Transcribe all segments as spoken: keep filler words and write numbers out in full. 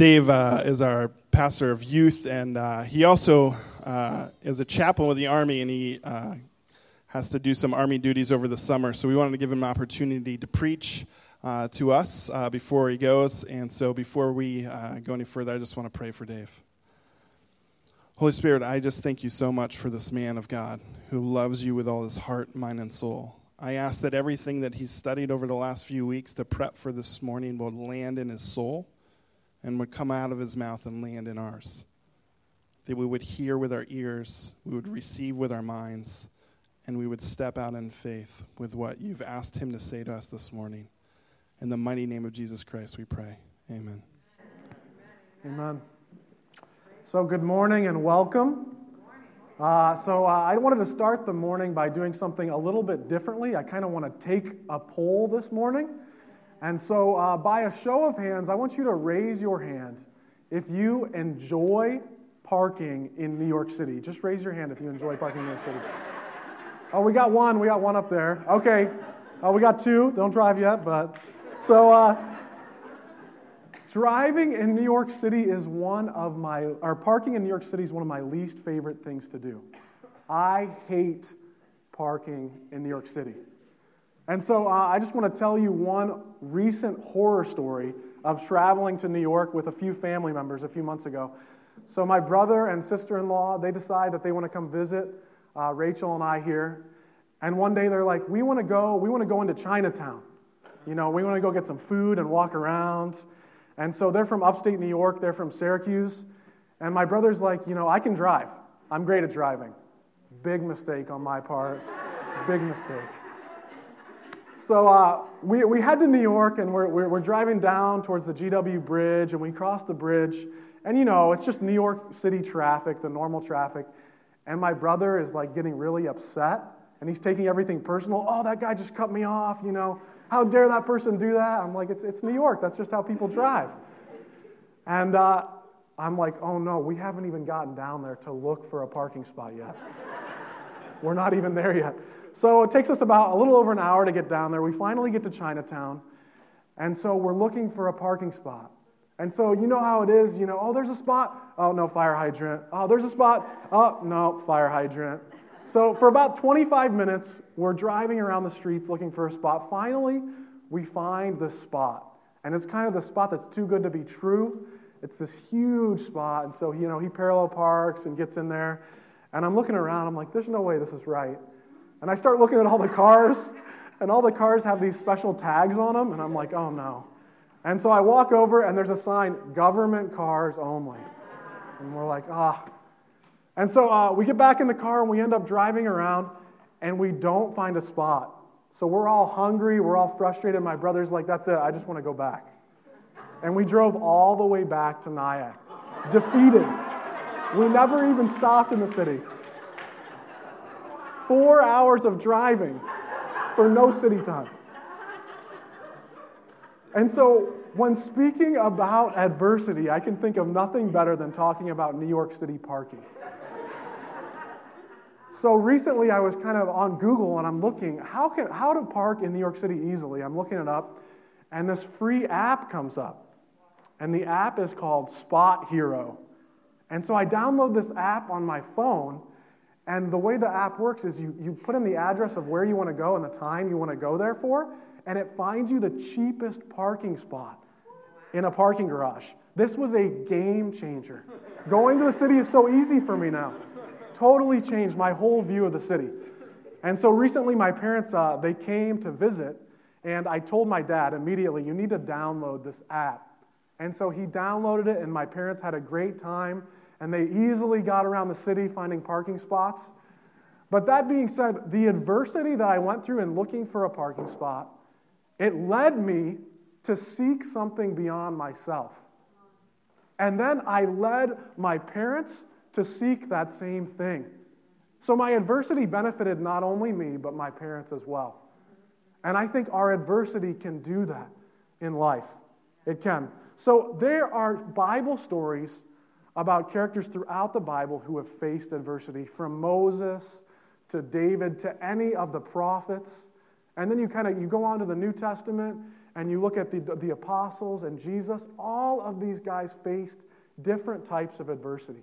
Dave uh, is our pastor of youth, and uh, he also uh, is a chaplain with the Army, and he uh, has to do some Army duties over the summer. So we wanted to give him an opportunity to preach uh, to us uh, before he goes. And so before we uh, go any further, I just want to pray for Dave. Holy Spirit, I just thank you so much for this man of God who loves you with all his heart, mind, and soul. I ask that everything that he's studied over the last few weeks to prep for this morning will land in his soul and would come out of his mouth and land in ours. That we would hear with our ears, we would receive with our minds, and we would step out in faith with what you've asked him to say to us this morning. In the mighty name of Jesus Christ we pray. Amen. Amen. So good morning and welcome. Uh, so uh, I wanted to start the morning by doing something a little bit differently. I kind of want to take a poll this morning. And so uh, by a show of hands, I want you to raise your hand if you enjoy parking in New York City. Just raise your hand if you enjoy parking in New York City. Oh, we got one. We got one up there. Okay. Oh, we got two. Don't drive yet, but... So, uh, driving in New York City is one of my... Or parking in New York City is one of my least favorite things to do. I hate parking in New York City. And so uh, I just want to tell you one recent horror story of traveling to New York with a few family members a few months ago. So my brother and sister-in-law, they decide that they want to come visit uh, Rachel and I here. And one day they're like, we want to go, we want to go into Chinatown. You know, we want to go get some food and walk around. And so they're from upstate New York, they're from Syracuse. And my brother's like, you know, I can drive. I'm great at driving. Big mistake on my part. Big mistake. So uh, we we head to New York, and we're, we're we're driving down towards the G W Bridge, and we cross the bridge, and you know, it's just New York City traffic, the normal traffic, and my brother is like getting really upset, and he's taking everything personal. Oh, that guy just cut me off, you know, how dare that person do that? I'm like, it's it's New York, that's just how people drive. And uh, I'm like, oh no, we haven't even gotten down there to look for a parking spot yet. We're not even there yet. So it takes us about a little over an hour to get down there. We finally get to Chinatown, and so we're looking for a parking spot. And so you know how it is, you know, oh, there's a spot. Oh, no, fire hydrant. Oh, there's a spot. Oh, no, fire hydrant. So for about twenty-five minutes, we're driving around the streets looking for a spot. Finally, we find this spot, and it's kind of the spot that's too good to be true. It's this huge spot, and so, you know, he parallel parks and gets in there, and I'm looking around. I'm like, there's no way this is right. And I start looking at all the cars, and all the cars have these special tags on them, and I'm like, oh no. And so I walk over, and there's a sign, government cars only. And we're like, ah. And so uh, we get back in the car, and we end up driving around, and we don't find a spot. So we're all hungry, we're all frustrated. My brother's like, that's it, I just want to go back. And we drove all the way back to Nyack, defeated. We never even stopped in the city. Four hours of driving for no city time. And so when speaking about adversity, I can think of nothing better than talking about New York City parking. So recently I was kind of on Google and I'm looking, how can how to park in New York City easily? I'm looking it up, and this free app comes up. And the app is called Spot Hero. And so I download this app on my phone. And the way the app works is you, you put in the address of where you want to go and the time you want to go there for, and it finds you the cheapest parking spot in a parking garage. This was a game changer. Going to the city is so easy for me now. Totally changed my whole view of the city. And so recently my parents, uh, they came to visit, and I told my dad immediately, you need to download this app. And so he downloaded it, and my parents had a great time. And they easily got around the city finding parking spots. But that being said, the adversity that I went through in looking for a parking spot, it led me to seek something beyond myself. And then I led my parents to seek that same thing. So my adversity benefited not only me, but my parents as well. And I think our adversity can do that in life. It can. So there are Bible stories about characters throughout the Bible who have faced adversity, from Moses to David to any of the prophets. And then you kind of you go on to the New Testament, and you look at the, the apostles and Jesus, all of these guys faced different types of adversity.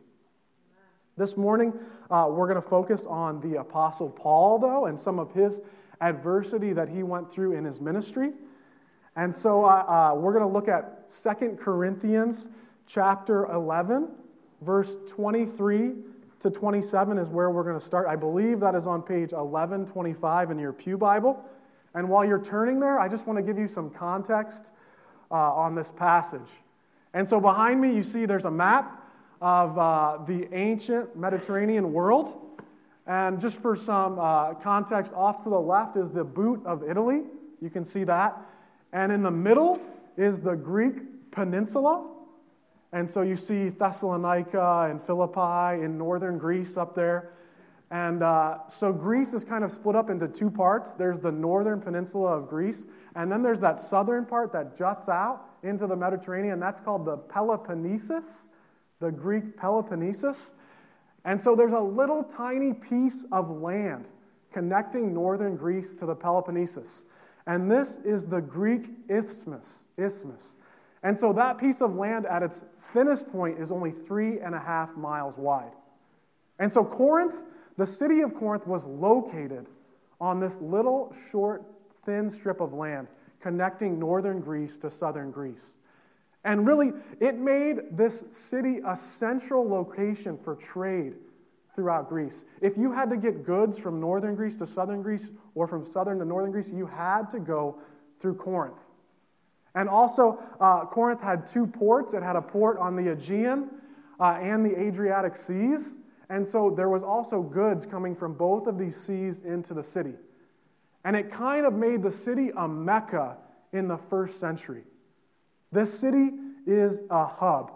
This morning, uh, we're going to focus on the Apostle Paul, though, and some of his adversity that he went through in his ministry. And so uh, uh, we're going to look at Second Corinthians chapter eleven, verse twenty-three to twenty-seven is where we're going to start. I believe that is on page eleven twenty-five in your Pew Bible. And while you're turning there, I just want to give you some context uh, on this passage. And so behind me, you see there's a map of uh, the ancient Mediterranean world. And just for some uh, context, off to the left is the boot of Italy. You can see that. And in the middle is the Greek peninsula. And so you see Thessalonica and Philippi in northern Greece up there. And uh, so Greece is kind of split up into two parts. There's the northern peninsula of Greece, and then there's that southern part that juts out into the Mediterranean. That's called the Peloponnesus, the Greek Peloponnesus. And so there's a little tiny piece of land connecting northern Greece to the Peloponnesus. And this is the Greek isthmus. isthmus. And so that piece of land at its thinnest point is only three and a half miles wide. And so Corinth, the city of Corinth, was located on this little, short, thin strip of land connecting northern Greece to southern Greece. And really, it made this city a central location for trade throughout Greece. If you had to get goods from northern Greece to southern Greece, or from southern to northern Greece, you had to go through Corinth. And also, uh, Corinth had two ports. It had a port on the Aegean uh, and the Adriatic Seas. And so there was also goods coming from both of these seas into the city. And it kind of made the city a mecca in the first century. This city is a hub.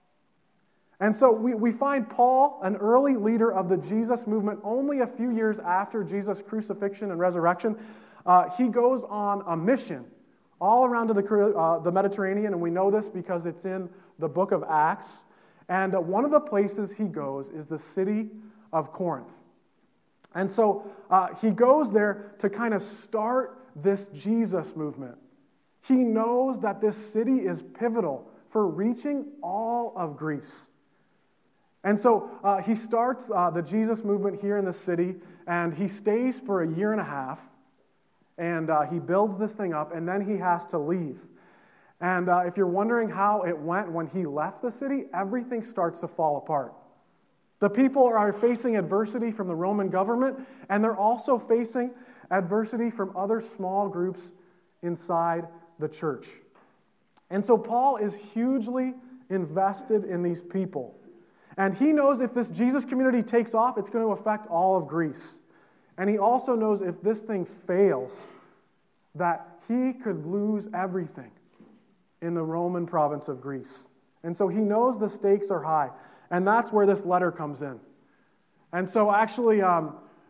And so we, we find Paul, an early leader of the Jesus movement, only a few years after Jesus' crucifixion and resurrection. Uh, he goes on a mission all around to the, uh, the Mediterranean, and we know this because it's in the book of Acts. And uh, one of the places he goes is the city of Corinth. And so uh, he goes there to kind of start this Jesus movement. He knows that this city is pivotal for reaching all of Greece. And so uh, he starts uh, the Jesus movement here in the city, and he stays for a year and a half, and uh, he builds this thing up, and then he has to leave. And uh, if you're wondering how it went when he left the city, everything starts to fall apart. The people are facing adversity from the Roman government, and they're also facing adversity from other small groups inside the church. And so Paul is hugely invested in these people. And he knows if this Jesus community takes off, it's going to affect all of Greece. And he also knows if this thing fails, that he could lose everything in the Roman province of Greece. And so he knows the stakes are high. And that's where this letter comes in. And so actually, um,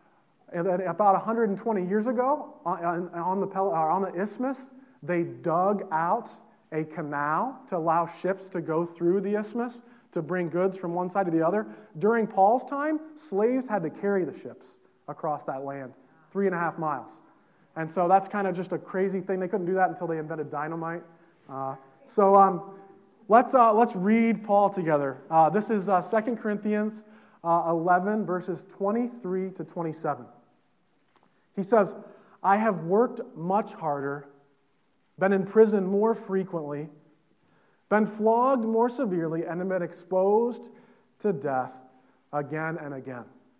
about one hundred twenty years ago, on, on, the, on the isthmus, they dug out a canal to allow ships to go through the isthmus to bring goods from one side to the other. During Paul's time, slaves had to carry the ships across that land, three and a half miles. And so that's kind of just a crazy thing. They couldn't do that until they invented dynamite. Uh, so um, let's uh, let's read Paul together. Uh, this is uh, Second Corinthians uh, eleven, verses twenty-three to twenty-seven. He says, "I have worked much harder, been in prison more frequently, been flogged more severely, and have been exposed to death again and again.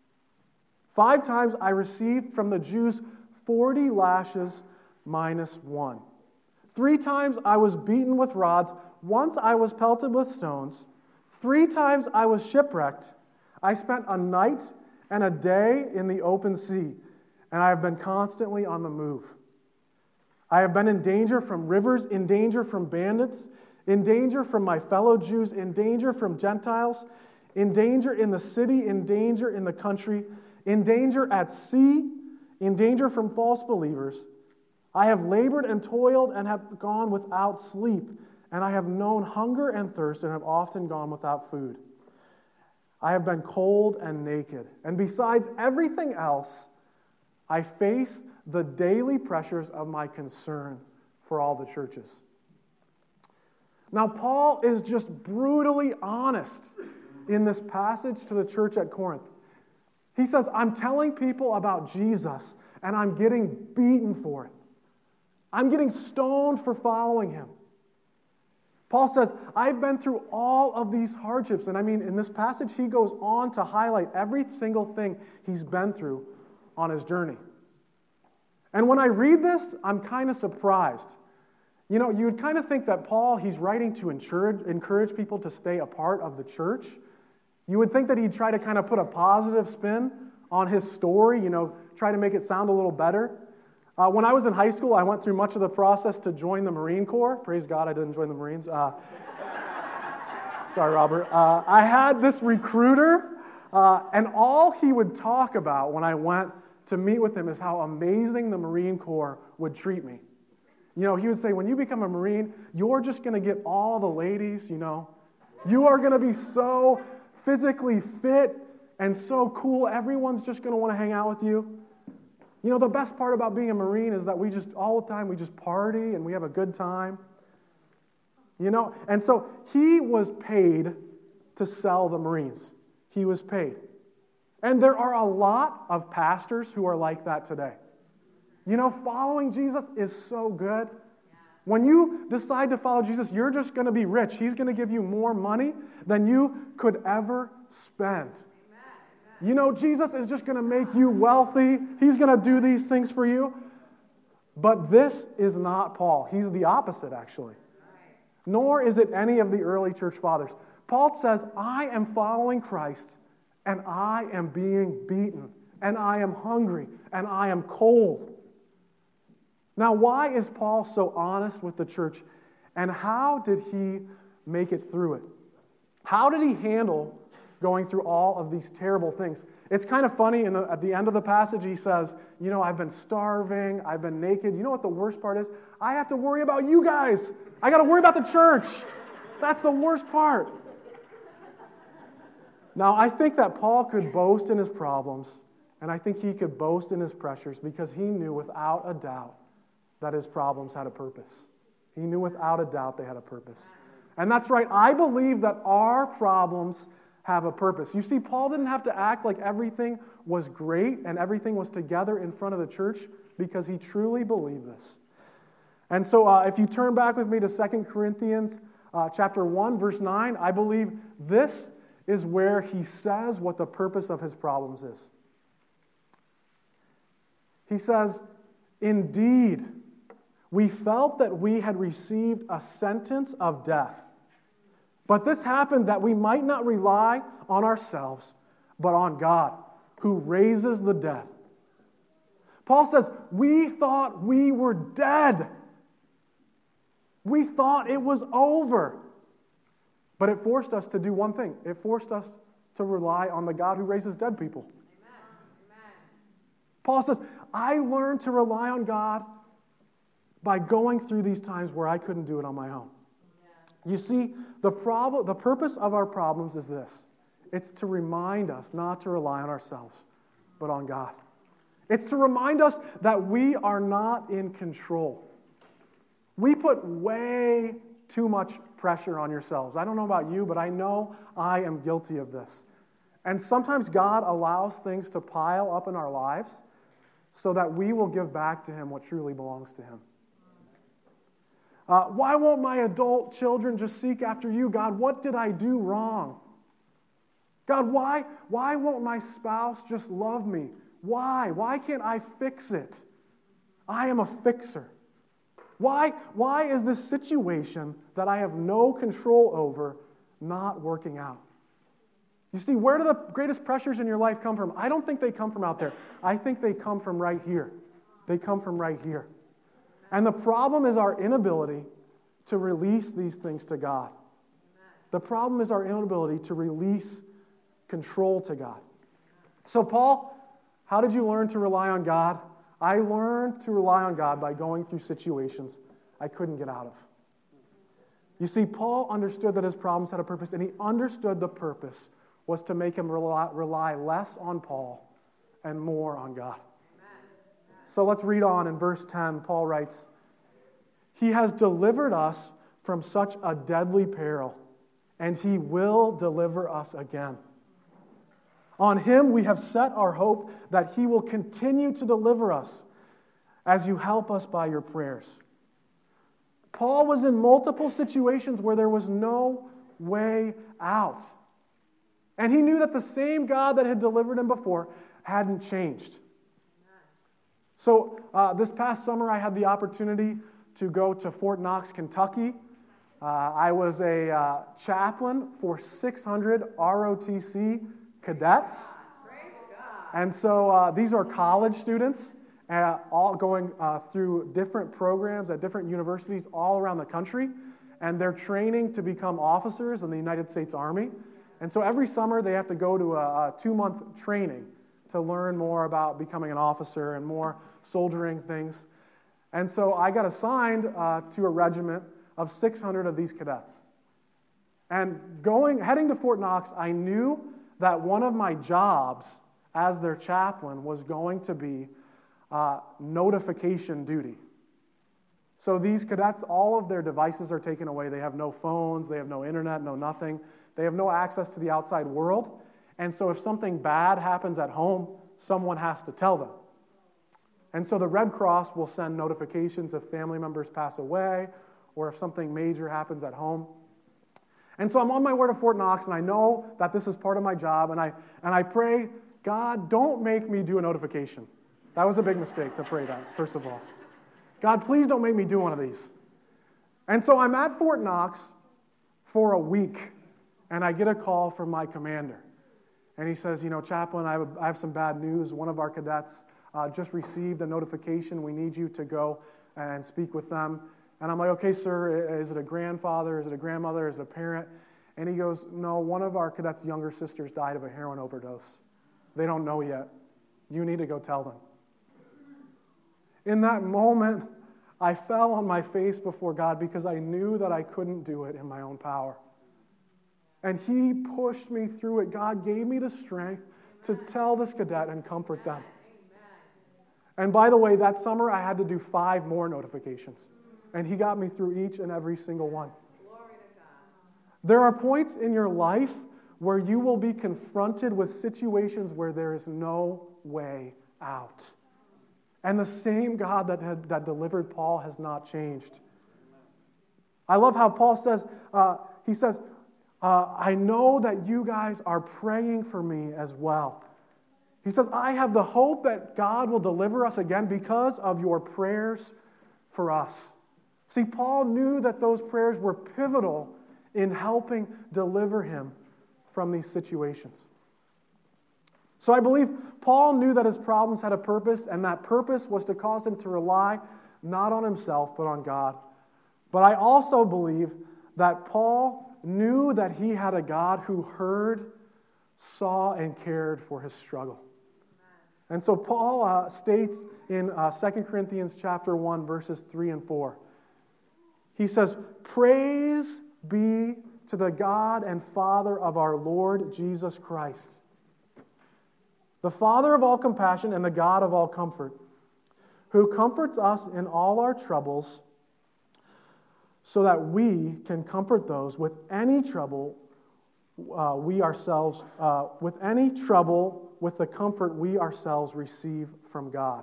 Five times I received from the Jews forty lashes minus one. Three times I was beaten with rods. Once I was pelted with stones. Three times I was shipwrecked. I spent a night and a day in the open sea, and I have been constantly on the move. I have been in danger from rivers, in danger from bandits, in danger from my fellow Jews, in danger from Gentiles, in danger in the city, in danger in the country, in danger at sea, in danger from false believers. I have labored and toiled and have gone without sleep, and I have known hunger and thirst and have often gone without food. I have been cold and naked, and besides everything else, I face the daily pressures of my concern for all the churches. Now, Paul is just brutally honest in this passage to the church at Corinth. He says, I'm telling people about Jesus, and I'm getting beaten for it. I'm getting stoned for following him. Paul says, I've been through all of these hardships. And I mean, in this passage, he goes on to highlight every single thing he's been through on his journey. And when I read this, I'm kind of surprised. You know, you would kind of think that Paul, he's writing to encourage, encourage people to stay a part of the church. You would think that he'd try to kind of put a positive spin on his story, you know, try to make it sound a little better. Uh, when I was in high school, I went through much of the process to join the Marine Corps. Praise God, I didn't join the Marines. Uh, sorry, Robert. Uh, I had this recruiter, uh, and all he would talk about when I went to meet with him is how amazing the Marine Corps would treat me. You know, he would say, when you become a Marine, you're just going to get all the ladies, you know. You are going to be so physically fit and so cool. Everyone's just going to want to hang out with you. You know, the best part about being a Marine is that we just, all the time, we just party and we have a good time. You know, and so he was paid to sell the Marines. He was paid. And there are a lot of pastors who are like that today. You know, following Jesus is so good. When you decide to follow Jesus, you're just going to be rich. He's going to give you more money than you could ever spend. You know, Jesus is just going to make you wealthy. He's going to do these things for you. But this is not Paul. He's the opposite, actually. Nor is it any of the early church fathers. Paul says, I am following Christ, and I am being beaten, and I am hungry, and I am cold. Now, why is Paul so honest with the church, and how did he make it through it? How did he handle going through all of these terrible things? It's kind of funny, in the, at the end of the passage, he says, you know, I've been starving, I've been naked. You know what the worst part is? I have to worry about you guys. I got to worry about the church. That's the worst part. Now, I think that Paul could boast in his problems, and I think he could boast in his pressures, because he knew without a doubt that his problems had a purpose. He knew without a doubt they had a purpose. And that's right, I believe that our problems have a purpose. You see, Paul didn't have to act like everything was great and everything was together in front of the church, because he truly believed this. And so uh, if you turn back with me to Second Corinthians uh, chapter one, verse nine, I believe this is where he says what the purpose of his problems is. He says, indeed, we felt that we had received a sentence of death. But this happened that we might not rely on ourselves, but on God, who raises the dead. Paul says, we thought we were dead. We thought it was over. But it forced us to do one thing. It forced us to rely on the God who raises dead people. Amen. Paul says, I learned to rely on God by going through these times where I couldn't do it on my own. Yeah. You see, the problem, the purpose of our problems is this. It's to remind us not to rely on ourselves, but on God. It's to remind us that we are not in control. We put way too much pressure on yourselves. I don't know about you, but I know I am guilty of this. And sometimes God allows things to pile up in our lives so that we will give back to Him what truly belongs to Him. Uh, why won't my adult children just seek after you, God? What did I do wrong? God, why, why won't my spouse just love me? Why? Why can't I fix it? I am a fixer. Why, why is this situation that I have no control over not working out? You see, where do the greatest pressures in your life come from? I don't think they come from out there. I think they come from right here. They come from right here. And the problem is our inability to release these things to God. The problem is our inability to release control to God. So, Paul, how did you learn to rely on God? I learned to rely on God by going through situations I couldn't get out of. You see, Paul understood that his problems had a purpose, and he understood the purpose was to make him rely, rely less on Paul and more on God. Amen. So let's read on in verse ten. Paul writes, He has delivered us from such a deadly peril, and He will deliver us again. On Him we have set our hope that He will continue to deliver us as you help us by your prayers. Paul was in multiple situations where there was no way out. And he knew that the same God that had delivered him before hadn't changed. So uh, this past summer I had the opportunity to go to Fort Knox, Kentucky. Uh, I was a uh, chaplain for six hundred R O T C cadets. And so uh, these are college students, uh, all going uh, through different programs at different universities all around the country. And they're training to become officers in the United States Army. And so every summer they have to go to a, a two-month training to learn more about becoming an officer and more soldiering things. And so I got assigned uh, to a regiment of six hundred of these cadets. And going, heading to Fort Knox, I knew that one of my jobs as their chaplain was going to be uh, notification duty. So these cadets, all of their devices are taken away. They have no phones, they have no internet, no nothing. They have no access to the outside world. And so if something bad happens at home, someone has to tell them. And so the Red Cross will send notifications if family members pass away or if something major happens at home. And so I'm on my way to Fort Knox, and I know that this is part of my job, and I and I pray, God, don't make me do a notification. That was a big mistake to pray that, first of all. God, please don't make me do one of these. And so I'm at Fort Knox for a week, and I get a call from my commander. And he says, you know, Chaplain, I have, a, I have some bad news. One of our cadets uh, just received a notification. We need you to go and speak with them. And I'm like, okay, sir, is it a grandfather? Is it a grandmother? Is it a parent? And he goes, no, one of our cadets' younger sisters died of a heroin overdose. They don't know yet. You need to go tell them. In that moment, I fell on my face before God because I knew that I couldn't do it in my own power. And He pushed me through it. God gave me the strength to tell this cadet and comfort them. And by the way, that summer I had to do five more notifications. And He got me through each and every single one. There are points in your life where you will be confronted with situations where there is no way out. And the same God that had, that delivered Paul has not changed. I love how Paul says, uh, he says, uh, I know that you guys are praying for me as well. He says, I have the hope that God will deliver us again because of your prayers for us. See, Paul knew that those prayers were pivotal in helping deliver him from these situations. So I believe Paul knew that his problems had a purpose, and that purpose was to cause him to rely not on himself, but on God. But I also believe that Paul knew that he had a God who heard, saw, and cared for his struggle. And so Paul uh, states in uh, Second Corinthians chapter one, verses three and four, he says, praise be to the God and Father of our Lord Jesus Christ, the Father of all compassion and the God of all comfort, who comforts us in all our troubles, so that we can comfort those with any trouble uh, we ourselves, uh, with any trouble with the comfort we ourselves receive from God.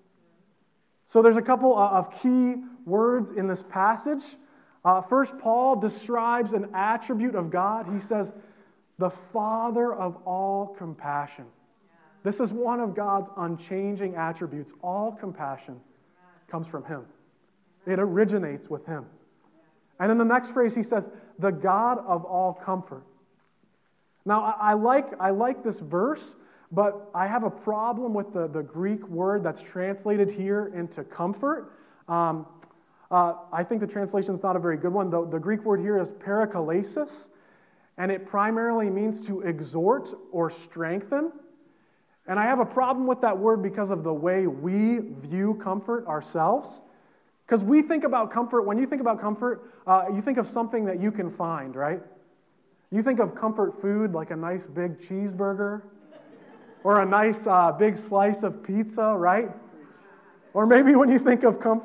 So there's a couple of key words in this passage. Uh, first, Paul describes an attribute of God. He says, the Father of all compassion. This is one of God's unchanging attributes. All compassion comes from Him. It originates with Him. And in the next phrase, he says, the God of all comfort. Now, I, I like I like this verse, but I have a problem with the, the Greek word that's translated here into comfort. Um, uh, I think the translation is not a very good one. The, the Greek word here is parakalesis, and it primarily means to exhort or strengthen. And I have a problem with that word because of the way we view comfort ourselves. Because we think about comfort, when you think about comfort, uh, you think of something that you can find, right? You think of comfort food like a nice big cheeseburger or a nice uh, big slice of pizza, right? Or maybe when you think of comfort,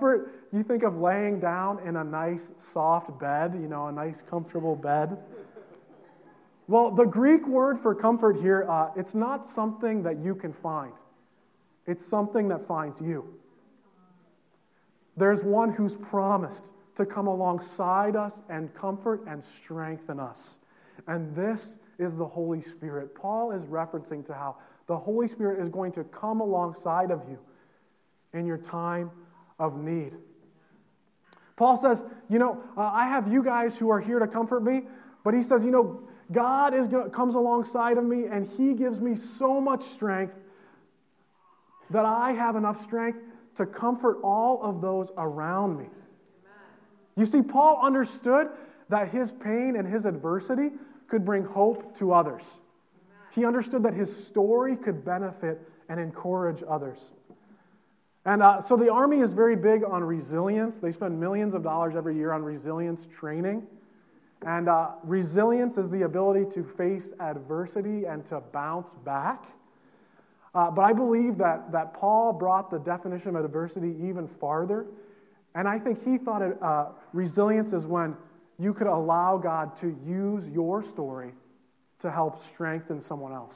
you think of laying down in a nice, soft bed, you know, a nice, comfortable bed. Well, the Greek word for comfort here, uh, it's not something that you can find. It's something that finds you. There's one who's promised to come alongside us and comfort and strengthen us. And this is the Holy Spirit. Paul is referencing to how the Holy Spirit is going to come alongside of you in your time of need. Paul says, you know, uh, I have you guys who are here to comfort me, but he says, you know, God is comes alongside of me and He gives me so much strength that I have enough strength to comfort all of those around me. Amen. You see, Paul understood that his pain and his adversity could bring hope to others. Amen. He understood that his story could benefit and encourage others. And uh, so the Army is very big on resilience. They spend millions of dollars every year on resilience training. And uh, resilience is the ability to face adversity and to bounce back. Uh, but I believe that, that Paul brought the definition of adversity even farther. And I think he thought it, uh, resilience is when you could allow God to use your story to help strengthen someone else.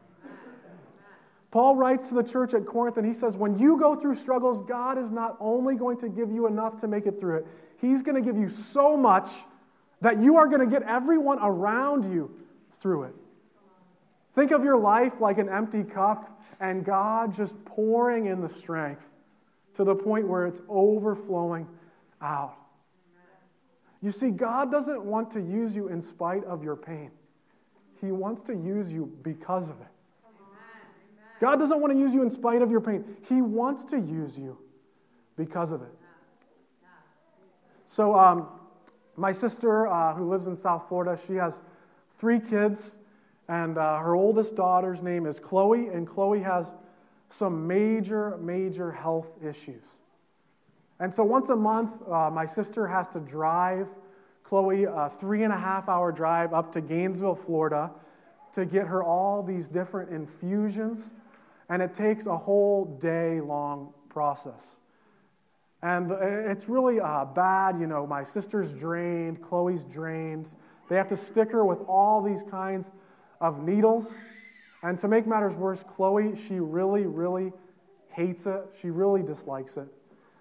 Paul writes to the church at Corinth and he says, when you go through struggles, God is not only going to give you enough to make it through it, He's going to give you so much that you are going to get everyone around you through it. Think of your life like an empty cup and God just pouring in the strength to the point where it's overflowing out. You see, God doesn't want to use you in spite of your pain. He wants to use you because of it. God doesn't want to use you in spite of your pain. He wants to use you because of it. So, um, my sister, uh, who lives in South Florida, she has three kids, and uh, her oldest daughter's name is Chloe, and Chloe has some major, major health issues. And so once a month, uh, my sister has to drive Chloe a three and a half hour drive up to Gainesville, Florida, to get her all these different infusions, and it takes a whole day-long process. And it's really uh, bad, you know, my sister's drained, Chloe's drained. They have to stick her with all these kinds of needles. And to make matters worse, Chloe, she really, really hates it. She really dislikes it.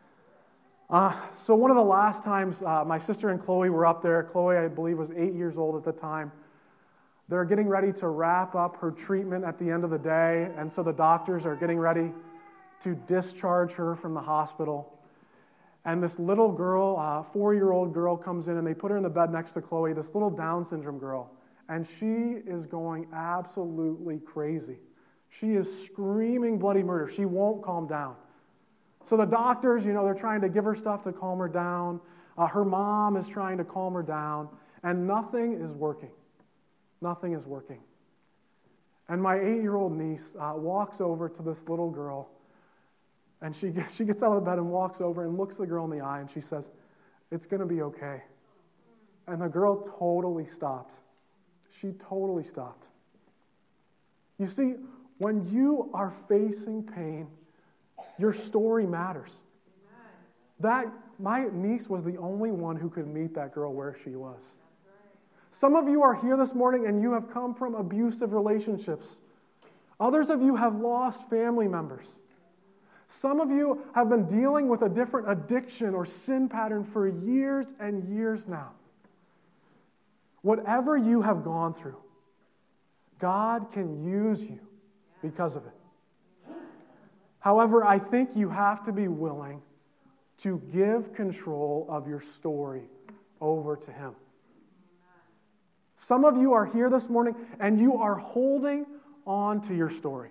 Uh, so one of the last times uh, my sister and Chloe were up there, Chloe, I believe, was eight years old at the time. They're getting ready to wrap up her treatment at the end of the day, and so the doctors are getting ready to discharge her from the hospital. And this little girl, uh, four-year-old girl, comes in, and they put her in the bed next to Chloe, this little Down syndrome girl. And she is going absolutely crazy. She is screaming bloody murder. She won't calm down. So the doctors, you know, they're trying to give her stuff to calm her down. Uh, her mom is trying to calm her down. And nothing is working. Nothing is working. And my eight-year-old niece uh, walks over to this little girl. And she gets, she gets out of the bed and walks over and looks the girl in the eye and she says, "It's going to be okay." And the girl totally stopped. She totally stopped. You see, when you are facing pain, your story matters. That my niece was the only one who could meet that girl where she was. Some of you are here this morning and you have come from abusive relationships. Others of you have lost family members. Some of you have been dealing with a different addiction or sin pattern for years and years now. Whatever you have gone through, God can use you because of it. However, I think you have to be willing to give control of your story over to Him. Some of you are here this morning and you are holding on to your story.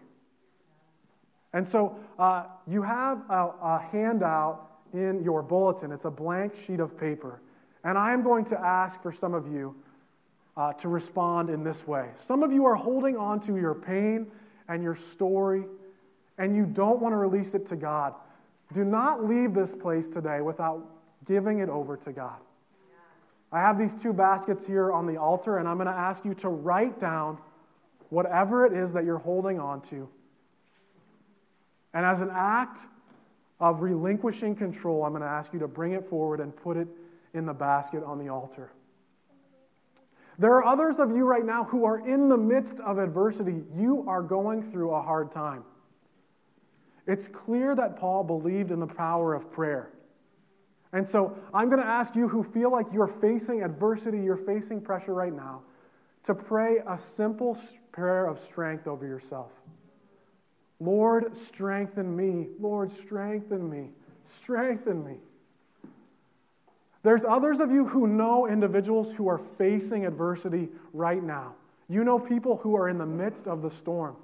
And so uh, you have a, a handout in your bulletin. It's a blank sheet of paper. And I am going to ask for some of you uh, to respond in this way. Some of you are holding on to your pain and your story, and you don't want to release it to God. Do not leave this place today without giving it over to God. I have these two baskets here on the altar, and I'm going to ask you to write down whatever it is that you're holding on to. And as an act of relinquishing control, I'm going to ask you to bring it forward and put it in the basket on the altar. There are others of you right now who are in the midst of adversity. You are going through a hard time. It's clear that Paul believed in the power of prayer. And so I'm going to ask you who feel like you're facing adversity, you're facing pressure right now, to pray a simple prayer of strength over yourself. Lord, strengthen me. Lord, strengthen me. Strengthen me. There's others of you who know individuals who are facing adversity right now. You know people who are in the midst of the storm.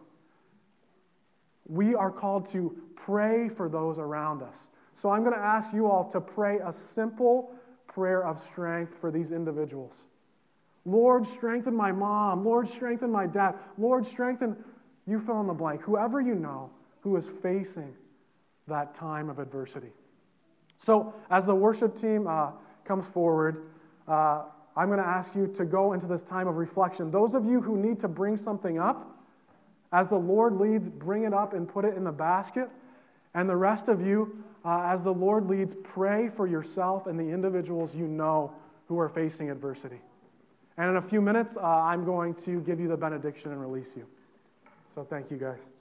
We are called to pray for those around us. So I'm going to ask you all to pray a simple prayer of strength for these individuals. Lord, strengthen my mom. Lord, strengthen my dad. Lord, strengthen, you fill in the blank, whoever you know who is facing that time of adversity. So as the worship team uh, comes forward, uh, I'm going to ask you to go into this time of reflection. Those of you who need to bring something up, as the Lord leads, bring it up and put it in the basket. And the rest of you, uh, as the Lord leads, pray for yourself and the individuals you know who are facing adversity. And in a few minutes, uh, I'm going to give you the benediction and release you. So thank you, guys.